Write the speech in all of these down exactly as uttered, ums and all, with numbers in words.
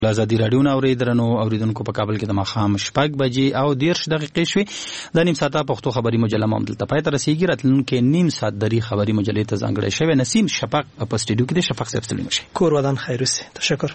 ازادي رادیو ناوړي درنو اوریدونکو په کابل کې د ماښام شپږ بجې او دیرش دقیقې شوې. د نیم ساعته پښتو خبري مجله هم دلته پای ته رسیږي. راتلونکي نیم ساعت دري خبري مجلې ته ځانګړی شوی نسیم شفق په سټډیو کې د شفق صاحب سلیم شي. کور ودان خیر اوسه. تشکر.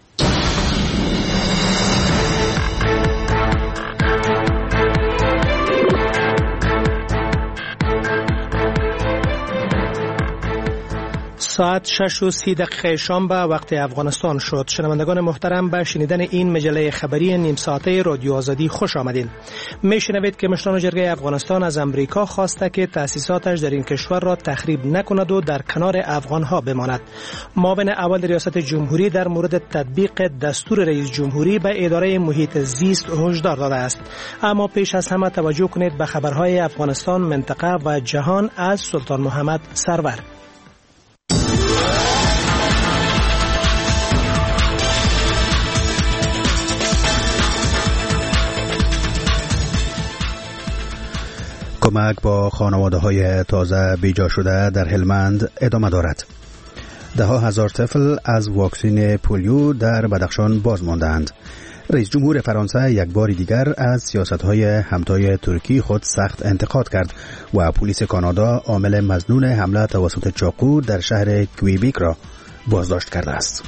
ساعت شش و سی دقیقه شام به وقت افغانستان شد. شنوندگان محترم، به شنیدن این مجله خبری نیم ساعته رادیو آزادی خوش آمدین. میشنوید که مشران جرگه افغانستان از امریکا خواسته که تأسیساتش در این کشور را تخریب نکند و در کنار افغانها بماند. معاون اول ریاست جمهوری در مورد تطبیق دستور رئیس جمهوری به اداره محیط زیست هشدار داده است. اما پیش از همه توجه کنید به خبرهای افغانستان، منطقه و جهان از سلطان محمد سرور. کمک با خانواده‌های تازه بیجا شده در هلمند ادامه دارد. ده ها هزار طفل از واکسن پولیو در بدخشان باز ماندند. رئیس جمهور فرانسه یک بار دیگر از سیاست‌های همتای ترکی خود سخت انتقاد کرد و پلیس کانادا عامل مظنون حمله توسط چاقو در شهر کویبیک را بازداشت کرده است.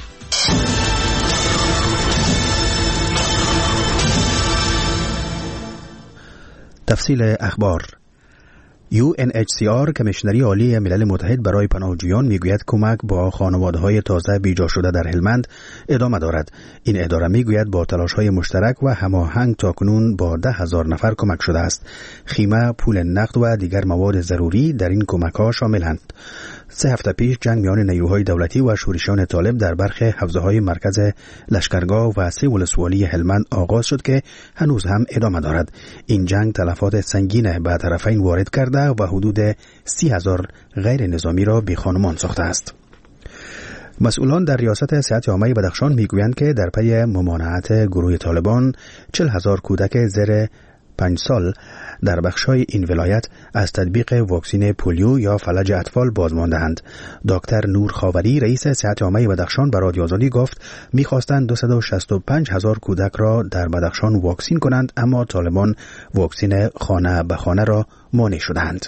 تفصیل اخبار. یو ان اچ سی آر کمیشنری عالی ملل متحد برای پناهجویان میگوید کمک با خانواده‌های تازه بیجا شده در هلمند ادامه دارد. این اداره میگوید با تلاش‌های مشترک و هماهنگ تاکنون با ده هزار نفر کمک شده است. خیمه، پول نقد و دیگر مواد ضروری در این کمک‌ها شاملند. سه هفته پیش جنگ میان نیروهای دولتی و شورشیان طالب در برخی حوزه‌های مرکز لشکرگاه و سه ولسوالی هلمند آغاز شد که هنوز هم ادامه دارد. این جنگ تلفات سنگین به طرفین وارد کرده و حدود سی هزار غیر نظامی را بیخانمان ساخته است. مسئولان در ریاست صحت عامه بدخشان میگویند که در پی ممانعت گروه طالبان چهل هزار کودک زیر پنج سال در بخش‌های این ولایت از تطبیق واکسن پولیو یا فلج اطفال باز مانده‌اند. دکتر نور خاوری رئیس صحت عامه بدخشان به رادیو آزادی گفت می‌خواستند دویست و شصت و پنج هزار کودک را در بدخشان واکسین کنند، اما طالبان واکسن خانه به خانه را مانع شدند.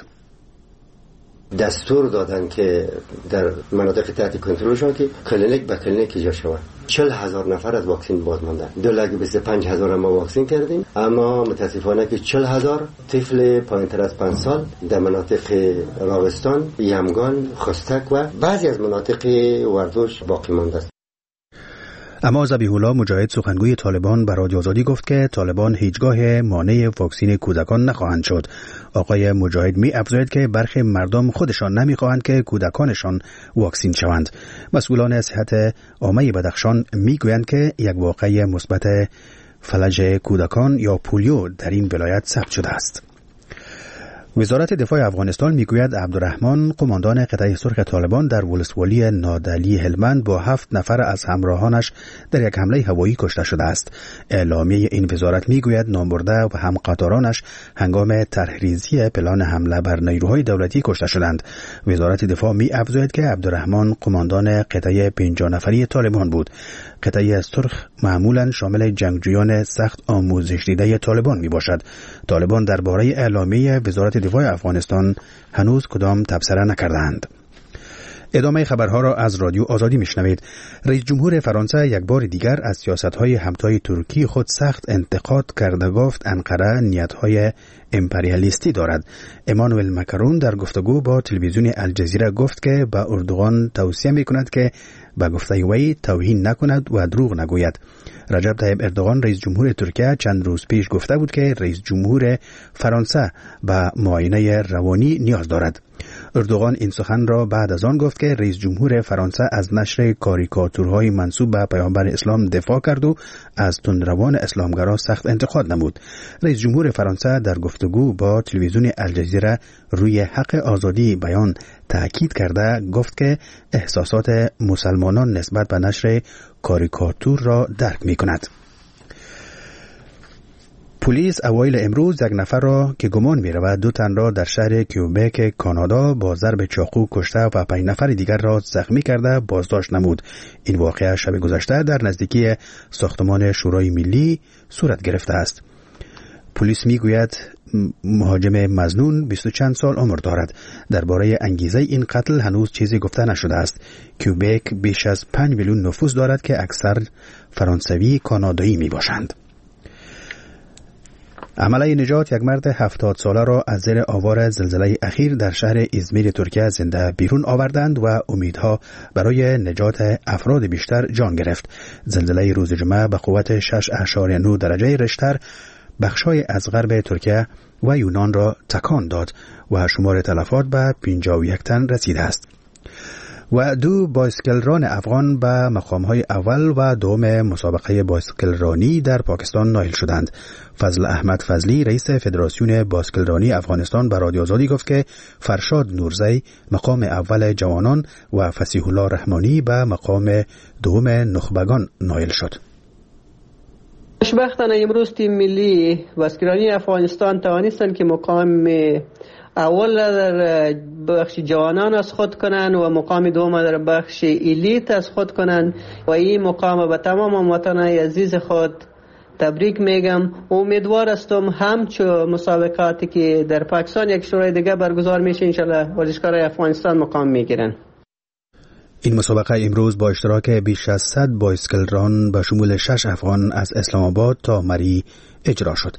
دستور دادن که در مناطق تحت کنترلشان که کلینیک به کلینیک ایجاد شود. چهل هزار نفر از واکسن باز ماندن. دو لک بیست و پنج هزار ما واکسن کردیم، اما متاسفانه که چهل هزار طفل پایین‌تر از پنج سال در مناطق راوستان، یمگان، خستک و بعضی از مناطق وردوش باقی مانده است. اما ذبیح الله مجاهد سخنگوی طالبان به رادیو آزادی گفت که طالبان هیچگاه مانع واکسن کودکان نخواهند شد. آقای مجاهد می افزاید که برخی مردم خودشان نمیخواهند که کودکانشان واکسین شوند. مسئولان صحت عامه بدخشان میگویند که یک واقعه مثبت فلج کودکان یا پولیو در این ولایت ثبت شده است. وزارت دفاع افغانستان میگوید عبدالرحمن قماندان قطعه سرخ طالبان در ولسوالی نادلی هلمند با هفت نفر از همراهانش در یک حمله هوایی کشته شده است. اعلامیه این وزارت میگوید نامبرده و همقطارانش هنگام طرحریزی پلان حمله بر نیروهای دولتی کشته شدند. وزارت دفاع می افزاید که عبدالرحمن قماندان قطعه پنجاه نفری طالبان بود. قطعه سرخ معمولا شامل جنگجویان سخت آموزش دیده طالبان می باشد. طالبان درباره اعلامیه وزارت دفاع افغانستان هنوز کدام تبصره نکردند. ادامه خبرها را از رادیو آزادی میشنوید. رئیس جمهور فرانسه یک بار دیگر از سیاست‌های همتای ترکی خود سخت انتقاد کرده گفت انقره نیت‌های امپریالیستی دارد. امانوئل مکرون در گفتگو با تلویزیون الجزیره گفت که به اردوغان توصیه می‌کند که به گفته وی توهین نکند و دروغ نگوید. رجب طیب اردوغان رئیس جمهور ترکیه چند روز پیش گفته بود که رئیس جمهور فرانسه به معاینه روانی نیاز دارد. اردوغان این سخن را بعد از آن گفت که رئیس جمهور فرانسه از نشر کاریکاتورهای منسوب به پیامبر اسلام دفاع کرد و از تندروان اسلامگرا سخت انتقاد نمود. رئیس جمهور فرانسه در گفتگو با تلویزیون الجزیره روی حق آزادی بیان تأکید کرده گفت که احساسات مسلمانان نسبت به نشر کاریکاتور را درک می کند. پلیس اوایل امروز یک نفر را که گمان می رود دو تن را در شهر کیوبک کانادا با ضرب چاقو کشته و پنج نفر دیگر را زخمی کرده بازداشت نمود. این واقعه شب گذشته در نزدیکی ساختمان شورای ملی صورت گرفته است. پلیس می گوید مهاجم مظنون بیست و چند سال عمر دارد. درباره انگیزه این قتل هنوز چیزی گفته نشده است. کیوبک بیش از پنج میلیون نفوس دارد که اکثر فرانسوی کانادایی می باشند. عمله نجات یک مرد هفتاد ساله را از زیر آوار زلزله اخیر در شهر ازمیر ترکیه زنده بیرون آوردند و امیدها برای نجات افراد بیشتر جان گرفت. زلزله روز جمعه به قوت شش اعشاریه نه درجه ریشتر بخشای از غرب ترکیه و یونان را تکان داد و شمار تلفات به پنجاه و یک تن رسیده است. و دو بایسکلران افغان به مقامهای اول و دوم مسابقه بایسکلرانی در پاکستان نائل شدند. فضل احمد فضلی رئیس فدراسیون بایسکلرانی افغانستان به رادیو آزادی گفت که فرشاد نورزی مقام اول جوانان و فصیح الله رحمانی به مقام دوم نخبگان نائل شد. خوشبختانه امروز تیم ملی بایسکلرانی افغانستان توانستند که مقام اول در بخش جوانان از خود کنند و مقام دوم در بخش الیت از خود کنند و این مقام به تمام هموطنان عزیز خود تبریک میگم. امیدوار هستم همچو مسابقاتی که در پاکستان یک شورای دیگه برگزار میشه انشالله ورزشکارای افغانستان مقام میگیرن. این مسابقه امروز با اشتراک بیش از صد بایسکلران به شمول شش افغان از اسلام آباد تا مری اجرا شد.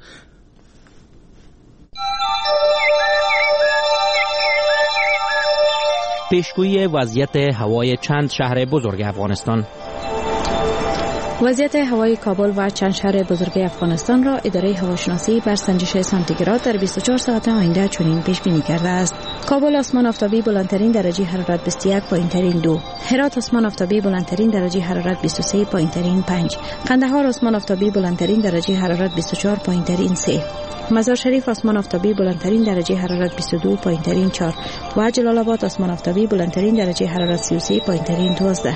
پیشگویی وضعیت هوای چند شهر بزرگ افغانستان. وضعیت هوای کابل و چند شهر بزرگ افغانستان را اداره هواشناسی بر سنجش سانتیگراد در بیست و چهار ساعت آینده چنین پیش بینی کرده است. کابل آسمان آفتابی بلندترین درجه حرارت بیست و یک پایینترین دو، هرات آسمان آفتابی بلندترین درجه حرارت بیست و سه پایینترین پنج، قندهار آسمان آفتابی بلندترین درجه حرارت بیست و چهار پایینترین سه، مزار شریف آسمان آفتابی بلندترین درجه حرارت بیست و دو پایینترین چهار و جلال آباد آسمان آفتابی بلندترین درجه حرارت سی و سه پایینترین دوازده.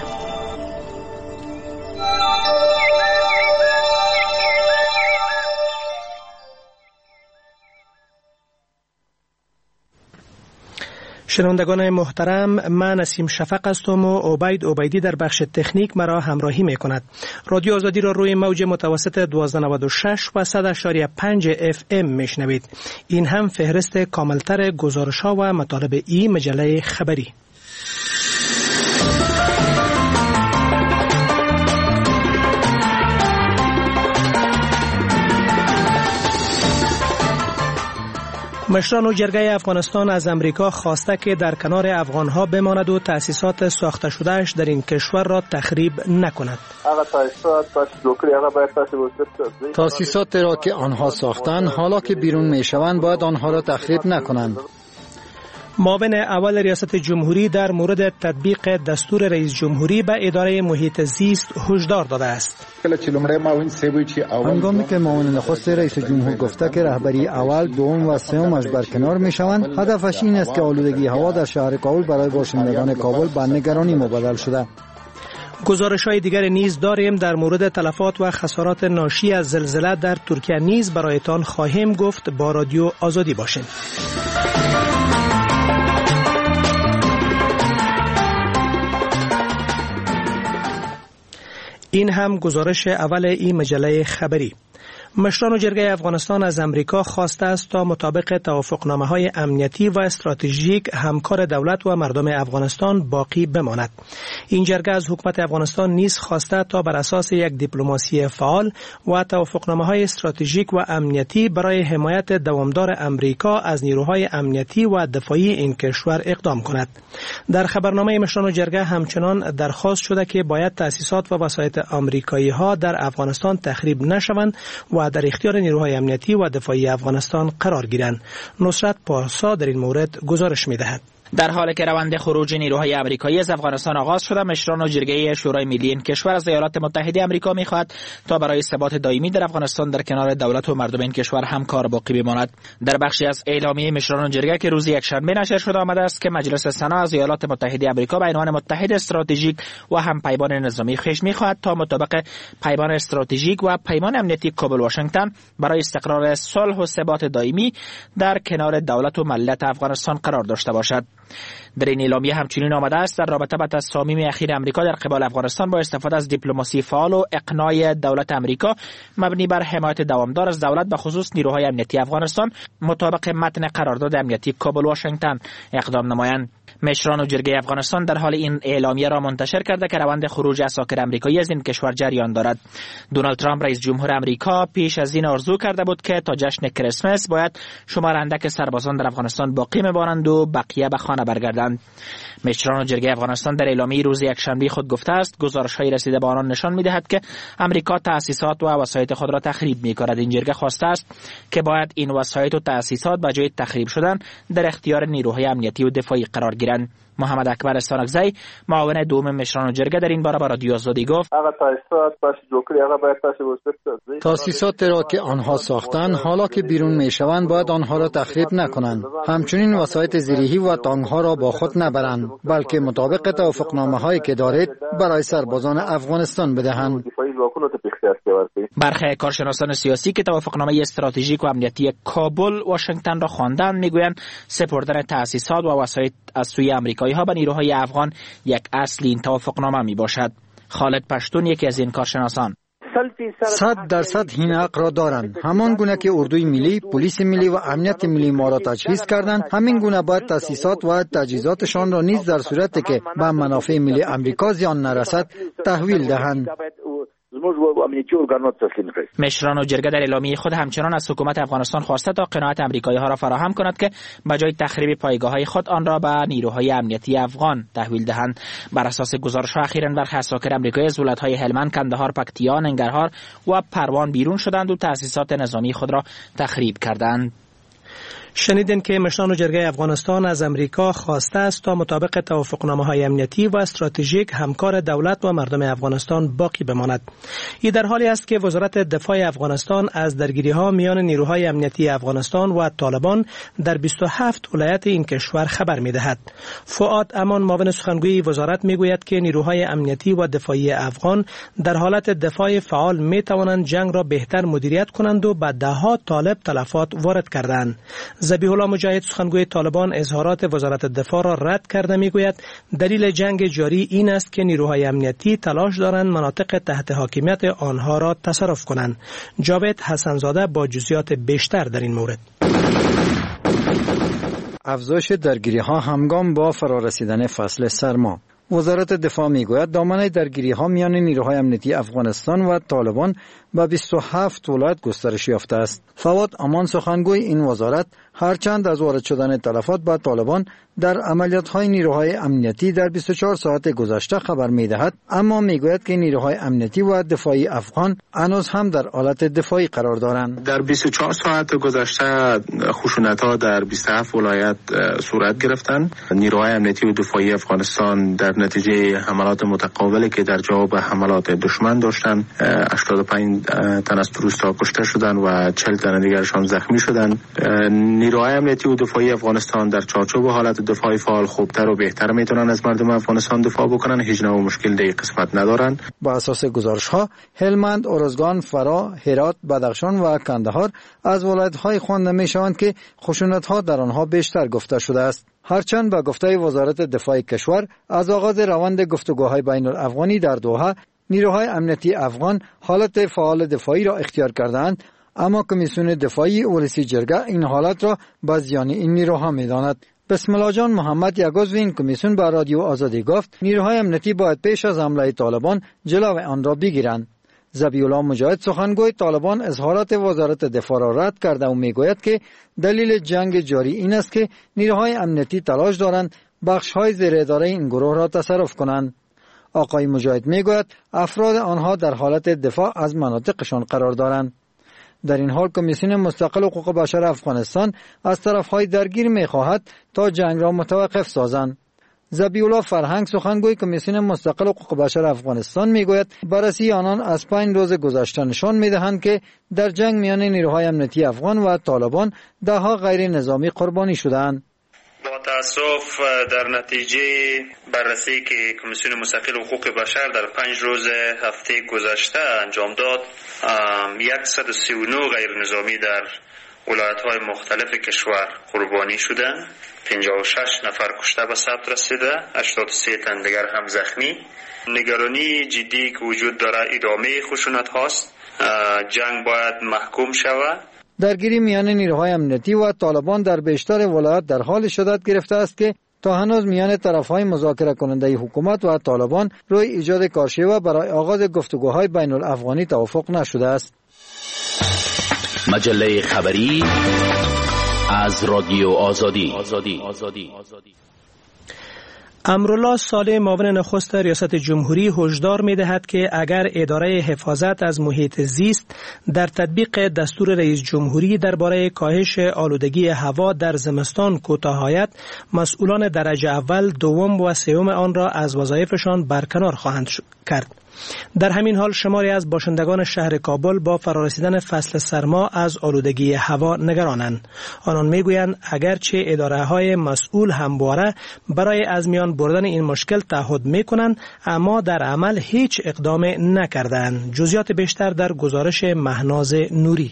شنوندگان محترم، من نسیم شفق هستم و عبید عبیدی در بخش تکنیک مرا همراهی می کند. رادیو آزادی را روی موج متوسط دویست و نود و شش و صد و شش و پنج اف ام میشنوید. این هم فهرست کاملتر گزارش‌ها و مطالب ای مجله خبری. مشران و جرگه افغانستان از امریکا خواسته که در کنار افغانها بماند و تأسیسات ساخته شدهش در این کشور را تخریب نکند. تأسیسات را که آنها ساختند حالا که بیرون می شوند باید آنها را تخریب نکنند. معاون اول ریاست جمهوری در مورد تطبیق دستور رئیس جمهوری به اداره محیط زیست هشدار داده است. هنگامی که معاون نخست رئیس جمهور گفته که رهبری اول، دوم و سومش برکنار می شوند، هدفش این است که آلودگی هوا در شهر کابل برای باشندگان کابل به نگرانی مبدل شده. گزارش‌های دیگر نیز داریم. در مورد تلفات و خسارات ناشی از زلزله در ترکیه نیز برایتان خواهیم گفت. با رادیو آزادی باشین. این هم گزارش اول این مجله خبری. مشران و جرگه افغانستان از امریکا خواسته است تا مطابق توافقنامه‌های امنیتی و استراتژیک همکار دولت و مردم افغانستان باقی بماند. این جرگه از حکومت افغانستان نیز خواسته تا بر اساس یک دیپلماسی فعال و توافقنامه‌های استراتژیک و امنیتی برای حمایت دوامدار امریکا از نیروهای امنیتی و دفاعی این کشور اقدام کند. در خبرنامه مشران و جرگه همچنان درخواست شده که باید تأسیسات و وسایط آمریکایی‌ها در افغانستان تخریب نشوند و در اختیار نیروهای امنیتی و دفاعی افغانستان قرار گیرند. نصرت پارسا در این مورد گزارش می‌دهد. در حالی که روند خروج نیروهای آمریکایی از افغانستان آغاز شده، مشران و جرگه شورای ملی این کشور از ایالات متحده آمریکا می‌خواهد تا برای ثبات دائمی در افغانستان در کنار دولت و مردم این کشور همکار باقی بماند. در بخشی از اعلامیه مشران و جرگه که روز یکشنبه نشر شده آمده است که مجلس سنا از ایالات متحده آمریکا به عنوان متحد استراتژیک و هم پیمان نظامی خویش می‌خواهد تا مطابق پیمان استراتژیک و پیمان امنیتی کابل واشنگتن برای استقرار صلح و ثبات دائمی در کنار دولت و ملت افغانستان قرار داشته باشد. در این اعلامیه همچنین آمده است در رابطه با تصامیم اخیر امریکا در قبال افغانستان با استفاده از دیپلماسی فعال و اقناع دولت امریکا مبنی بر حمایت دوامدار از دولت به خصوص نیروهای امنیتی افغانستان مطابق متن قرارداد امنیتی کابل واشنگتن اقدام نمایند. مشران و جرگه افغانستان در حال این اعلامیه را منتشر کرده که روند خروج اساکر امریکایی از این کشور جریان دارد. دونالد ترامپ رئیس جمهور امریکا پیش از این آرزو کرده بود که تا جشن کریسمس باید شمار اندک سربازان در افغانستان باقی می‌مانند و بقیه به خانه برگردند. مشران و جرگه افغانستان در اعلامیه روز یکشنبه خود گفته است گزارش‌های رسیده به آنان نشان می‌دهد که امریکا تأسیسات و وسایط خود را تخریب می‌کند. این جرگه خواسته است که باید این وسایط و تأسیسات به جای تخریب شدن در اختیار نیروهای امنیتی و دفاعی قرار گیرند. محمد اکبر استانکزی معاون دوم مشران و جرگه در این باره به رادیو آزادی گفت تأسیسات را که آنها ساختند حالا که بیرون میشوند باید آنها را تخریب نکنند. همچنین وسایط زیرهی و تانک‌ها را با خود نبرند بلکه مطابق توافقنامه‌هایی که دارید برای سربازان افغانستان بدهند. برخی کارشناسان سیاسی که توافقنامه استراتژیک و امنیتی کابل واشنگتن را خواندند میگویند سپردن تأسیسات و وسایط از سوی آمریکایی‌ها به نیروهای افغان یک اصل این توافقنامه میباشد. خالد پشتون یکی از این کارشناسان: صد درصد این حق را دارند. همان گونه که اردوی ملی، پلیس ملی و امنیت ملی ما را تجهیز کردند، همین گونه باید تأسیسات و تجهیزاتشان را نیز در صورتی که به منافع ملی امریکا زیان نرسد تحویل دهند. مشران و جرگه در اعلامیه خود همچنان از حکومت افغانستان خواسته تا قناعت آمریکایی ها را فراهم کند که بجای تخریب پایگاه های خود آن را به نیروهای امنیتی افغان تحویل دهند. بر اساس گزارش ها اخیراً برخی اساکر آمریکایی از ولایت های هلمند، کندهار، پکتیا، ننگرهار و پروان بیرون شدند و تأسیسات نظامی خود را تخریب کردند. شنیدین که مشران و جرگه افغانستان از امریکا خواسته است تا مطابق توافقنامه‌های امنیتی و استراتژیک همکار دولت و مردم افغانستان باقی بماند. این در حالی است که وزارت دفاع افغانستان از درگیری‌ها میان نیروهای امنیتی افغانستان و طالبان در بیست و هفت ولایت این کشور خبر می‌دهد. فؤاد امان معاون سخنگوی وزارت می‌گوید که نیروهای امنیتی و دفاعی افغان در حالت دفاع فعال می‌توانند جنگ را بهتر مدیریت کنند و به ده‌ها طالب تلفات وارد کردند. ذبیح الله مجاهد سخنگوی طالبان اظهارات وزارت دفاع را رد کرده میگوید دلیل جنگ جاری این است که نیروهای امنیتی تلاش دارند مناطق تحت حاکمیت آنها را تصرف کنند. جاوید حسنزاده با جزئیات بیشتر در این مورد. افزایش درگیری‌ها همگام با فرارسیدن فصل سرما. وزارت دفاع میگوید دامنه درگیری‌ها میان نیروهای امنیتی افغانستان و طالبان به بیست و هفت ولایت گسترش یافته است. فواد امان سخنگوی این وزارت هرچند از وارد شدن تلفات به طالبان در عملیات‌های نیروهای امنیتی در بیست و چهار ساعت گذشته خبر می‌دهد، اما میگوید که نیروهای امنیتی و دفاعی افغان هنوز هم در حالت دفاعی قرار دارند. در بیست و چهار ساعت گذشته خشونت‌ها در بیست و هفت ولایت صورت گرفتند. نیروهای امنیتی و دفاعی افغانستان در نتیجه حملات متقابلی که در جواب حملات دشمن داشتند هشتاد و پنج تن از تروریست‌ها کشته شدند و چهل تن دیگرشان زخمی شدند. نیروهای امنیتی و دفاعی افغانستان در چارچوب حالت دفاعی فعال خوبتر و بهتر میتونن از مردم افغانستان دفاع بکنن. هیچ نوع مشکل در قسمت ندارن. با اساس گزارش‌ها هلمند، ارزگان، فرا، هرات، بدخشان و کندهار از ولایت‌های خوانده میشوند که خشونت‌ها در آنها بیشتر گفته شده است. هرچند با گفته وزارت دفاع کشور از آغاز روند گفتگوهای بین الافغانی در دوحه نیروهای امنیتی افغان حالت فعال دفاعی را اختیار کردند، اما کمیسیون دفاعی اولسی جرگه این حالت را به زیان این نیروها می‌داند. بسم الله جان محمد یک عضو این کمیسیون به رادیو آزادی گفت نیروهای امنیتی باید پیش از حمله طالبان جلوی آن را بگیرند. ذبیح الله مجاهد سخنگوی طالبان اظهارات وزارت دفاع را رد کرده و میگوید که دلیل جنگ جاری این است که نیروهای امنیتی تلاش دارند بخش‌های زیر اداره این گروه را تصرف کنند. آقای مجاهد میگوید افراد آنها در حالت دفاع از مناطقشان قرار دارند. در این حال کمیسیون مستقل حقوق بشر افغانستان از طرفهای درگیر می‌خواهد تا جنگ را متوقف سازند. ذبیح‌الله فرهنگ سخنگوی کمیسیون مستقل حقوق بشر افغانستان میگوید بررسی آنان از پنج روز گذشته نشان میدهند که در جنگ میان نیروهای امنیتی افغان و طالبان دهها غیر نظامی قربانی شدند. با تاسف در نتیجه بررسی که کمیسیون مستقل حقوق بشر در پنج روز هفته گذشته انجام داد، صد و سی و نه غیر نظامی در ولایت‌های مختلف کشور قربانی شدند. پنجاه و شش نفر کشته به ثبت رسیده، هشتاد و سه تن دیگر هم زخمی. نگرانی جدی که وجود داره ادامه خشونت هاست. جنگ باید محکوم شود. درگیری میان نیروهای امنیتی و طالبان در بیشتر ولایات در حال شدت گرفته است که تا هنوز میان طرفهای مذاکره کننده حکومت و طالبان روی ایجاد کارشیوه برای آغاز گفتگوهای بین الافغانی توافق نشده است. مجله خبری از رادیو آزادی. امرالله صالح معاون نخست ریاست جمهوری هشدار می‌دهد که اگر اداره حفاظت از محیط زیست در تطبیق دستور رئیس جمهوری درباره کاهش آلودگی هوا در زمستان کوتاه آید، مسئولان درجه اول، دوم و سوم آن را از وظایفشان برکنار خواهند کرد. در همین حال شماری از باشندگان شهر کابل با فرارسیدن فصل سرما از آلودگی هوا نگرانند. آنان میگویند اگرچه اداره‌های مسئول همواره برای از میان بردن این مشکل تعهد میکنند، اما در عمل هیچ اقدام نکردند. جزئیات بیشتر در گزارش مهناز نوری.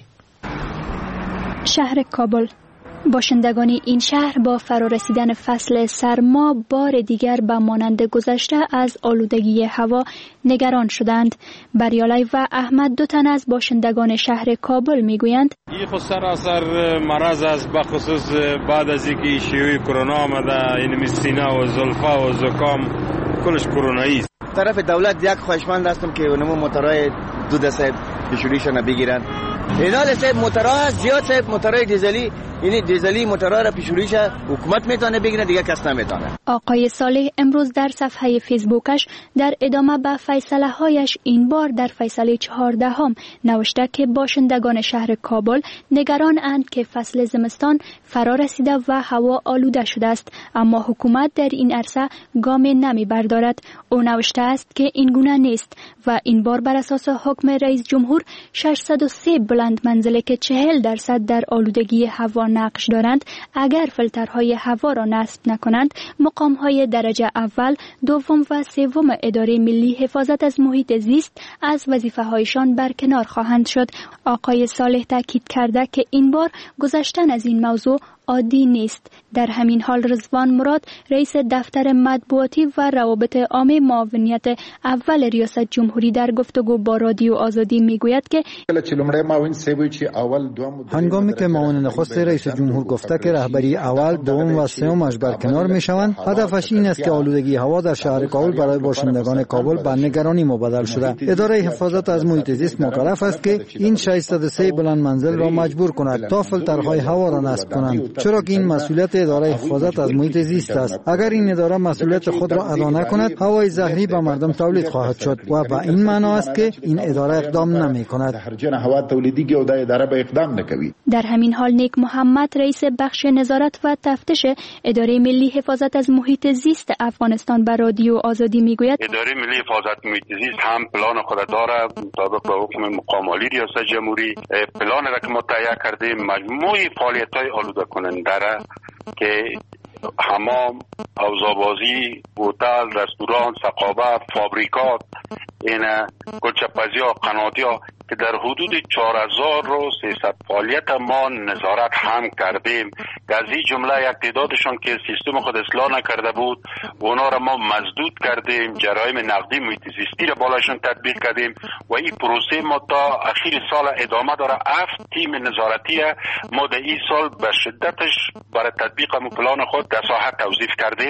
شهر کابل. باشندگان این شهر با فرارسیدن فصل سرما بار دیگر به مانند گذشته از آلودگی هوا نگران شدند. بریالای و احمد دو تن از باشندگان شهر کابل میگویند این خود سراسر مرض است، به خصوص بعد از اینکه شیوع کرونا آمده، این سینه و زلفا و زکام کلش کرونایی است. طرف دولت یک خواهشمند هستم که اونمو موتورای دو دسته پیشوریشون بگیرن. اینال صاحب موتورها زیاد صاحب موتورای دیزلی، این دیزلی موتورها را پیشوریش حکومت میتونه بگیره، دیگه کس نمیتونه. آقای صالح امروز در صفحه فیسبوکش در ادامه به فیصله هایش این بار در فیصله چهاردهم نوشته که باشندگان شهر کابل نگران اند که فصل زمستان فرا رسیده و هوا آلوده شده است، اما حکومت در این عرصه گام نمی بردارد. او نوشته است که این گونه نیست و این بار بر اساس حکم رئیس جمهور ششصد و سه بلند منزله که چهل درصد در آلودگی هوا نقش دارند، اگر فیلترهای هوا را نصب نکنند، مقامهای درجه اول، دوم و سوم اداره ملی حفاظت از محیط زیست از وظیفه‌هایشان برکنار خواهند شد. آقای صالح تاکید کرده که این بار گذشتن از این موضوع عادی نیست. در همین حال رضوان مراد رئیس دفتر مطبوعاتی و روابط عامه معاونیت اول ریاست جمهوری در گفتگو با رادیو آزادی میگوید که هنگامی که معاون نخست رئیس جمهور گفته که رهبری اول، دوم و سومش برکنار میشوند، هدفش این است که آلودگی هوا در شهر کابل برای باشندگان کابل به نگرانی مبدل شده. اداره حفاظت از محیط زیست مکلف است که این ششصد و سه بلند منزل را مجبور کند تا فیلترهای هوا را نصب کنند، چرا که این مسئولیت اداره حفاظت از محیط زیست است. اگر این اداره مسئولیت خود را ادا نکند، هوای زهری به مردم تولید خواهد شد و به این معنا است که این اداره اقدام نمی کند. در همین حال نیک محمد رئیس بخش نظارت و تفتیش اداره ملی حفاظت از محیط زیست افغانستان به رادیو آزادی میگوید اداره ملی حفاظت محیط زیست هم پلان خود داره مطابق به حکم مقام عالی ریاست جمهوری. پلان را که ما تهیه کردیم مجموعه فعالیت‌های آلوده کننده را که حمام، حوض‌آبازی، هتل، رستوران، ثقافت، فابریکات، این گلچه‌پزی‌ها، قناتی‌ها که در حدود چهار هزار و سیصد فعالیت ما نظارت هم کردیم که از این جمله یک تعدادشان که سیستم خود اصلاح نکرده بود اونا را ما مزدود کردیم، جرایم نقدی محیط زیستی را بالایشان تطبیق کردیم و این پروسه ما تا اخیر سال ادامه داره. هفت تیم نظارتی ما در این سال به شدتش برای تطبیق پلان خود در ساحه توظیف کردیم.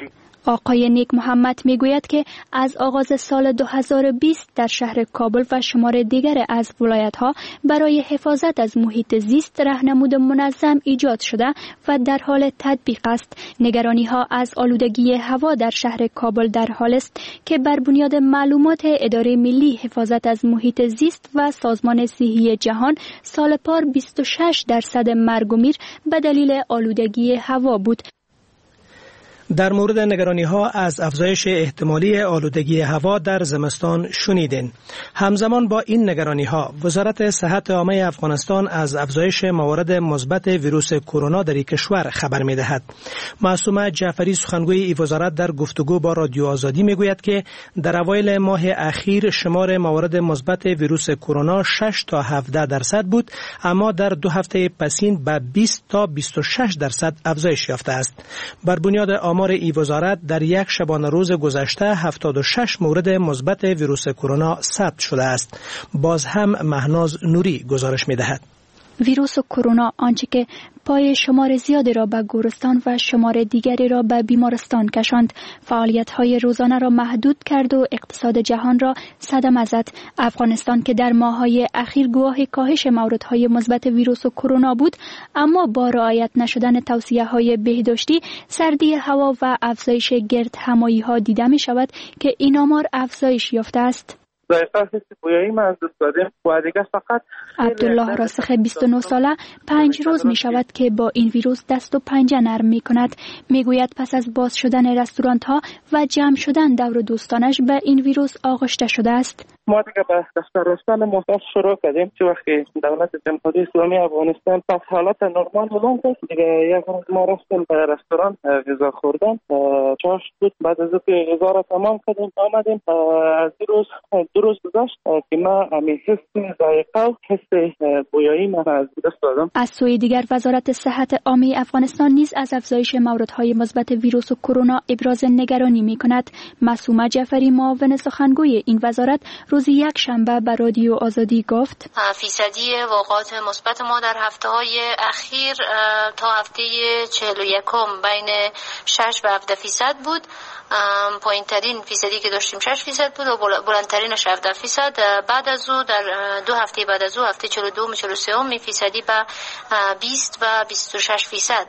آقای نیک محمد میگوید که از آغاز سال دو هزار و بیست در شهر کابل و شمار دیگر از ولایت‌ها برای حفاظت از محیط زیست راهنمود منظم ایجاد شده و در حال تطبیق است. نگرانی‌ها از آلودگی هوا در شهر کابل در حال است که بر بنیاد معلومات اداره ملی حفاظت از محیط زیست و سازمان صحی جهان سال پار بیست و شش درصد مرگ و میر به دلیل آلودگی هوا بود. در مورد نگرانی‌ها از افزایش احتمالی آلودگی هوا در زمستان شنیدین. همزمان با این نگرانی‌ها وزارت صحت عامه افغانستان از افزایش موارد مثبت ویروس کرونا در کشور خبر می‌دهد. معصومه جعفری سخنگوی این وزارت در گفتگو با رادیو آزادی می‌گوید که در اوایل ماه اخیر شمار موارد مثبت ویروس کرونا شش تا هفده درصد بود، اما در دو هفته پسین به بیست تا بیست و شش درصد افزایش یافته است. بر بنیاد آمار ای وزارت در یک شبانه روز گذشته هفتاد و شش مورد مثبت ویروس کرونا ثبت شده است. باز هم مهناز نوری گزارش می‌دهد. ویروس کرونا آنچه که پای شمار زیادی را به گورستان و شمار دیگری را به بیمارستان کشاند، فعالیت‌های روزانه را محدود کرد و اقتصاد جهان را صدمه زد. افغانستان که در ماه‌های اخیر گواه کاهش موردهای مثبت ویروس کرونا بود، اما با رعایت نشدن توصیه‌های بهداشتی، سردی هوا و افزایش گردهمایی‌ها دیده می‌شود که این آمار افزایش یافته است. عبدالله راسخ بیست و نه ساله پنج روز می شود که با این ویروس دست و پنجه نرم می کند. می گوید پس از باز شدن رستوران ها و جمع شدن دور دوستانش به این ویروس آغشته شده است. ما دیگه به دفتر رفتن محتاج شروع کردیم چه وقتی دولت جمهوری اسلامی افغانستان پس حالت نرمال بودن دیگه یک روز ما رفتیم به رستوران غذا خوردن چاش بود. بعد از اینکه غذا را تمام کردیم آمدیم از این روز دو روز گذشت که ما همین حس ذائقه و حس بویایی ما از دست دادم. از سوی دیگر وزارت صحت عامه افغانستان نیز از افزایش موردهای مثبت ویروس کرونا ابراز نگرانی می‌کند. معصومه جعفری معاون سخنگوی این وزارت روز یک شنبه به رادیو آزادی گفت فیصدی واقعات مثبت ما در هفته‌های اخیر تا هفته چهل و یکم بین شش و هفده فیصد بود. پایین ترین فیصدی که داشتیم شش فیصد بود و بلندترینش هفده فیصد. بعد از او در دو هفته بعد از او هفته چهل و دو و چهل و سه می فیصدی به بیست و بیست و شش فیصد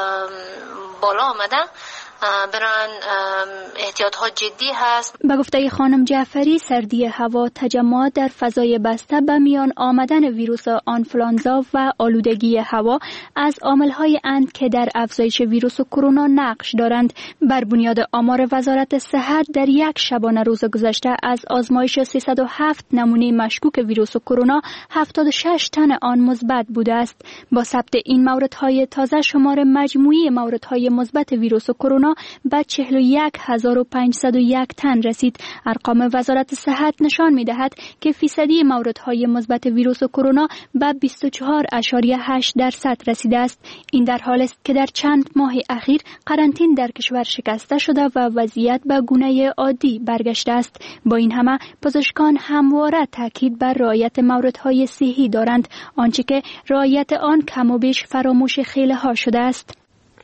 بالا آمده. بران احتیاط ها جدی هست. به گفته خانم جعفری سردی هوا، تجمع در فضای بسته به میان آمدن ویروس آنفلانزا و آلودگی هوا از عامل های اند که در افزایش ویروس کرونا نقش دارند. بر بنیاد آمار وزارت صحت در یک شبانه روز گذشته از آزمایش سیصد و هفت نمونه مشکوک ویروس کرونا هفتاد و شش تن آن مثبت بوده است. با ثبت این موردهای تازه شمار مجموعی موردهای مثبت ویروس کرونا به چهل و یک هزار و پانصد و یک تن رسید. ارقام وزارت صحت نشان می‌دهد که فیصدی موردهای مثبت ویروس کرونا به بیست و چهار ممیز هشت درصد رسیده است. این در حالی است که در چند ماه اخیر قرنطین در کشور شکسته شده و وضعیت به گونه عادی برگشته است. با این همه پزشکان همواره تاکید بر رعایت موردهای صحی دارند، آنچه که رعایت آن کم و بیش فراموش خیلی‌ها شده است.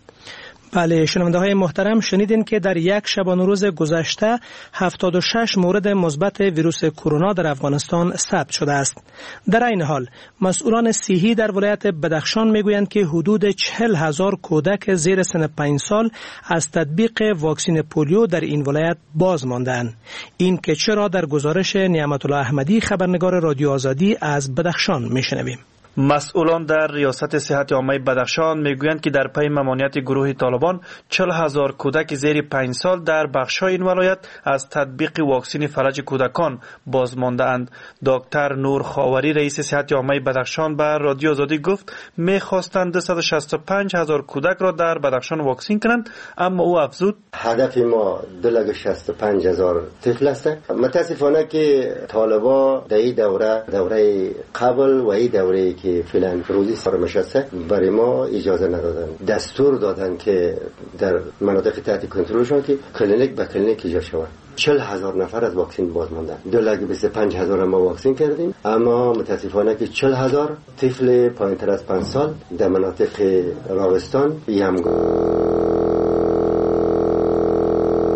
بله شنونده های محترم، شنیدین که در یک شبانه روز گذشته هفتاد و شش مورد مثبت ویروس کرونا در افغانستان ثبت شده است. در این حال مسئولان صحی در ولایت بدخشان میگویند که حدود چهل هزار کودک زیر سن پنج سال از تطبیق واکسن پولیو در این ولایت باز ماندند. این که چرا در گزارش نعمت الله احمدی خبرنگار رادیو آزادی از بدخشان میشنویم. مسئولان در ریاست صحت عامه بدخشان میگویند که در پی ممانعت گروه طالبان چهل هزار کودک زیر پنج سال در بخش‌های این ولایت از تطبیق واکسن فلج کودکان باز مانده‌اند. دکتر نور خاوری رئیس صحت عامه بدخشان به رادیو آزادی گفت می‌خواستند دویست و شصت و پنج هزار کودک را در بدخشان واکسن کنند، اما او افزود هدف ما دو لک شصت و پنج هزار طفل است. متاسفانه که طالبان در این دوره دوره قبل و این دوره که فعلا روزی سرمشسته برای ما اجازه ندادن. دستور دادن که در مناطق تحت کنترلشان که کلینیک به کلینیک ایجاد شود. چهل هزار نفر از واکسن باز ماندن. دو لک بیست و پنج هزار ما واکسن کردیم، اما متاسفانه که چهل هزار طفل پایین‌تر از پنج سال در مناطق راغستان، یمگان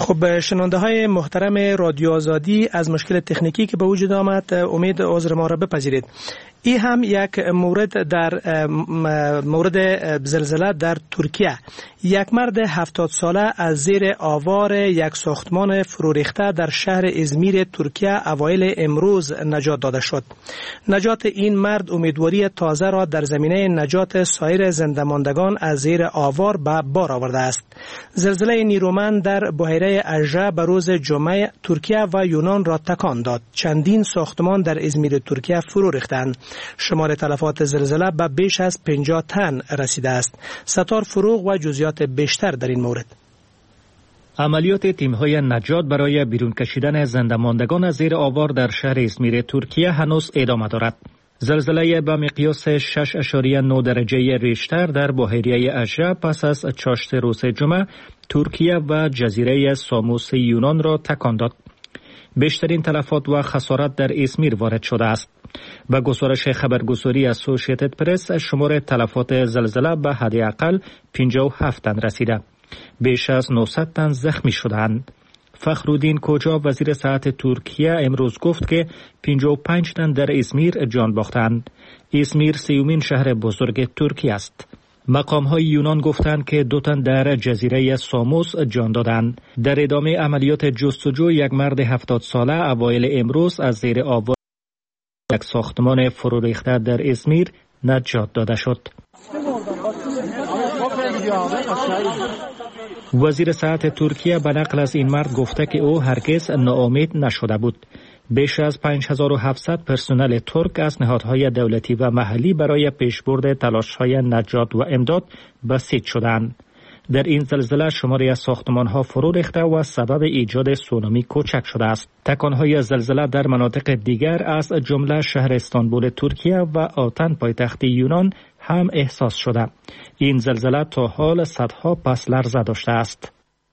خب شنونده های محترم رادیو آزادی، از مشکل تکنیکی که به وجود آمد امید عذر ما را بپذیرید. این هم یک مورد در مورد زلزله در ترکیه. یک مرد هفتاد ساله از زیر آوار یک ساختمان فرو ریخته در شهر ازمیر ترکیه اوایل امروز نجات داده شد. نجات این مرد امیدواری تازه را در زمینه نجات سایر زنده‌ماندگان از زیر آوار به بار آورده است. زلزله نیرومند در بحیره اژه به روز جمعه ترکیه و یونان را تکان داد. چندین ساختمان در ازمیر ترکیه فرو ریختند. شمار تلفات زلزله به بیش از پنجاه تن رسیده است. ستار فروغ و جزئیات بیشتر در این مورد. عملیات تیم‌های نجات برای بیرون کشیدن زنده‌ماندگان از زیر آوار در شهر ازمیر ترکیه هنوز ادامه دارد. زلزله با مقیاس شش اشاریه نه درجه ریشتر در بحیره اژه پس از چاشت روز جمعه ترکیه و جزیره ساموس یونان را تکان داد. بیشترین تلفات و خسارت در ازمیر وارد شده است. با گزارش خبرگزاری اسوسییتد پرس شمار تلفات زلزله به حداقل پنجاه و هفت تن رسیده. بیش از نهصد تن زخمی شدند. فخرالدین کوجا وزیر صحت ترکیه امروز گفت که پنجاه و پنج تن در ازمیر جان باختند. ازمیر سیومین شهر بزرگ ترکیه است. مقام‌های یونان گفتند که دو تن در جزیره ساموس جان دادند. در ادامه عملیات جستجو یک مرد هفتاد ساله اوایل امروز از زیر آوار یک ساختمان فرو ریخته در ازمیر نجات داده شد. وزیر صحت ترکیه به نقل از این مرد گفته که او هرگز ناامید نشده بود. بیش از پنج هزار و هفتصد پرسنل ترک از نهادهای دولتی و محلی برای پیشبرد تلاش‌های نجات و امداد بسیج شدند. در این زلزله شماری از ساختمان‌ها فرو ریخته و سبب ایجاد سونامی کوچک شده است. تکان‌های زلزله در مناطق دیگر از جمله شهر استانبول ترکیه و آتن پایتخت یونان هم احساس شده. این زلزله تا حال صدها پس لرزه داشته است.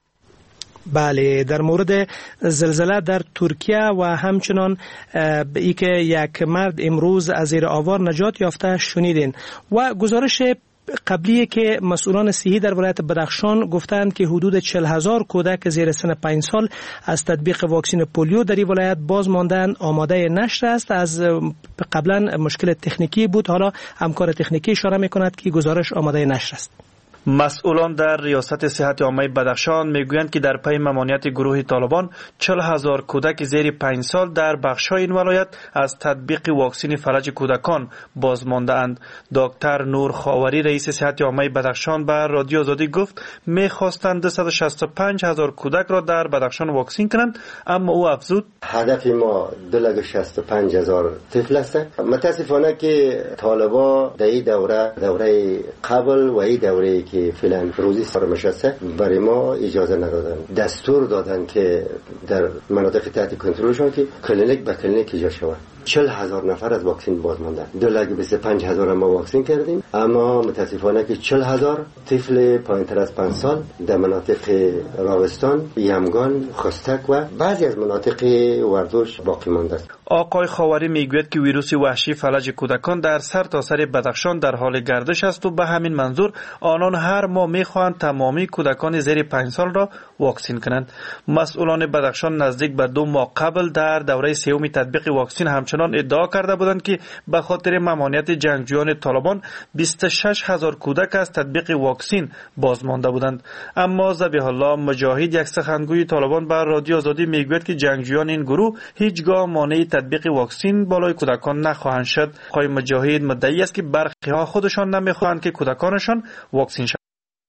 بله، در مورد زلزله در ترکیه و همچنان ای که یک مرد امروز از زیر آوار نجات یافته شنیدین و گزارش قبلی که مسئولان صحی در ولایت بدخشان گفتند که حدود چهل هزار کودک زیر سن پنج سال از تطبیق واکسن پولیو در این ولایت باز ماندن آماده نشر است. از قبلا مشکل تکنیکی بود، حالا همکار تکنیکی اشاره میکند که گزارش آماده نشر است. مسئولان در ریاست صحت عامه بدخشان میگویند که در پی ممانعت گروه طالبان چهل هزار کودک زیر پنج سال در بخش‌های این ولایت از تطبیق واکسن فلج کودکان باز مانده اند. دکتر نور خاوری رئیس صحت عامه بدخشان به رادیو آزادی گفت می‌خواستند دویست و شصت و پنج هزار کودک را در بدخشان واکسن کنند، اما او افزود هدف ما دو لک و شصت و پنج هزار طفل است. متاسفانه که طالبا در این دوره دوره قبل و این دوره که فعلا روزی سرمش است برای ما اجازه ندادن. دستور دادن که در مناطق تحت کنترلشان که کلینیک به کلینیک ایجاد شود. چهل هزار نفر از واکسن باز ماندن. دو لک و بیست و پنج هزار ما واکسن کردیم، اما متاسفانه که چهل هزار طفل پایینتر از پنج سال در مناطق راوستان، یمگان، خستک و بعضی از مناطق وردوش باقی مانده است. آقای خاوری میگوید که ویروس وحشی فلج کودکان در سر تا سر بدخشان در حال گردش است و به همین منظور آنان هر ماه میخواهند تمامی کودکان زیر پنج سال را واکسن کنند. مسئولان بدخشان نزدیک به دو ماه قبل در دوره سوم تطبیق واکسن همچنان ادعا کرده بودند که به خاطر ممانعت جنگجویان طالبان بیست و شش هزار کودک از تطبیق واکسن باز مانده بودند. اما ذبیح الله مجاهد، یک سخنگوی طالبان، به رادیو آزادی میگوید که جنگجویان این گروه هیچگاه مانع تطبیق واکسن بالای کودکان نخواهند شد. آقای مجاهد مدعی است که برخی ها خودشان نمیخواهند که کودکانشان واکسن شوند.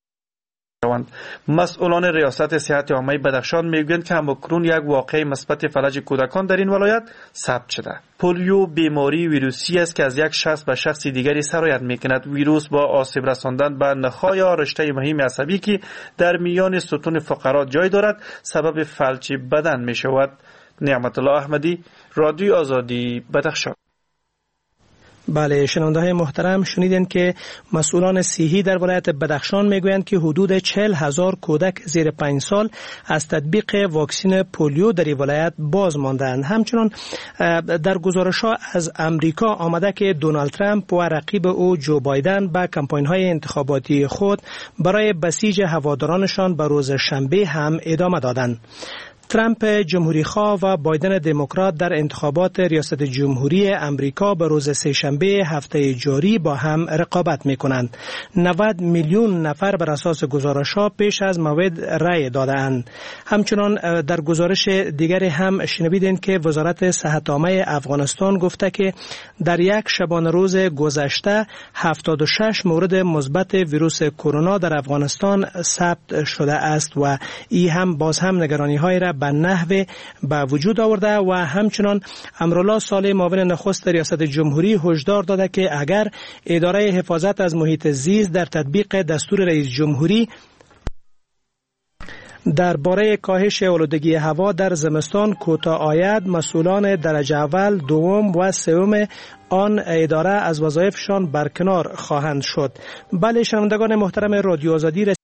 مسئولان ریاست صحت عامه بدخشان میگویند که همکنون یک واقعه مثبت فلج کودکان در این ولایت ثبت شده. پولیو بیماری ویروسی است که از یک شخص به شخص دیگری سرایت میکند. ویروس با آسیب رساندن به نخاع یا رشته مهم عصبی که در میان ستون فقرات جای دارد سبب فلج بدن میشود. نعمت الله احمدی، رادیو آزادی، بدخشان. بله، شنونده های محترم، شنیدین که مسئولان صحی در ولایت بدخشان میگویند که حدود چهل هزار کودک زیر پنج سال از تطبیق واکسن پولیو در این ولایت باز ماندند. همچنان در گزارش‌ها از امریکا آمده که دونالد ترامپ و رقیب او جو بایدن به کمپاین‌های انتخاباتی خود برای بسیج هوادارانشان به روز شنبه هم ادامه دادند. ترامپ جمهوریخواه و بایدن دموکرات در انتخابات ریاست جمهوری امریکا به روز سه‌شنبه هفته جاری با هم رقابت می‌کنند. نود میلیون نفر بر اساس گزارش‌ها پیش از موعد رأی داده‌اند. همچنان در گزارش دیگری هم شنیدین که وزارت صحت عامه افغانستان گفته که در یک شبانه روز گذشته هفتاد و شش مورد مثبت ویروس کرونا در افغانستان ثبت شده است و این هم باز هم نگرانی‌های را به نحو به وجود آورده و همچنان امرالله صالح معاون نخست ریاست جمهوری هشدار داده که اگر اداره حفاظت از محیط زیست در تطبیق دستور رئیس جمهوری درباره کاهش آلودگی هوا در زمستان کوتاه آید، مسئولان درجه اول، دوم و سوم آن اداره از وظایفشان برکنار خواهند شد. بله شنوندگان محترم رادیو آزادی،